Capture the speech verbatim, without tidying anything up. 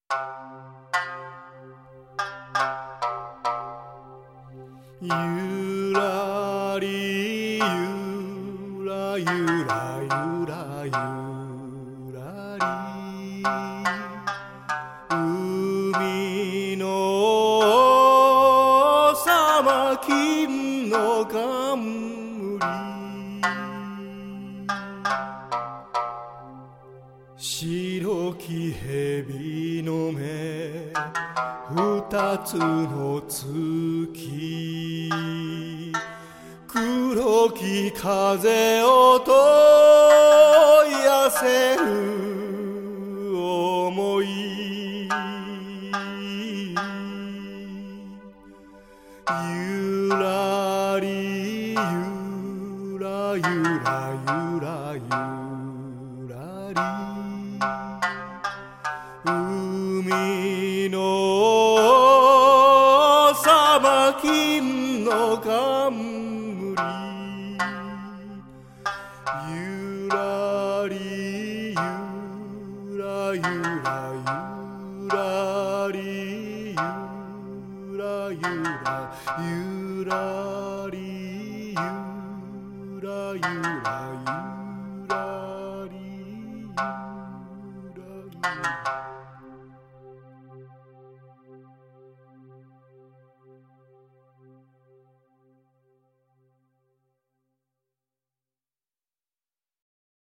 ゆらりゆらゆらゆらゆらり海のさま金の冠白き蛇の目二つの月黒き風を問いやせる想いゆらりゆらゆらゆらゆらり海のさま金の冠ゆらりゆらゆらゆらりゆらゆらゆらりゆらゆらゆらりゆらゆら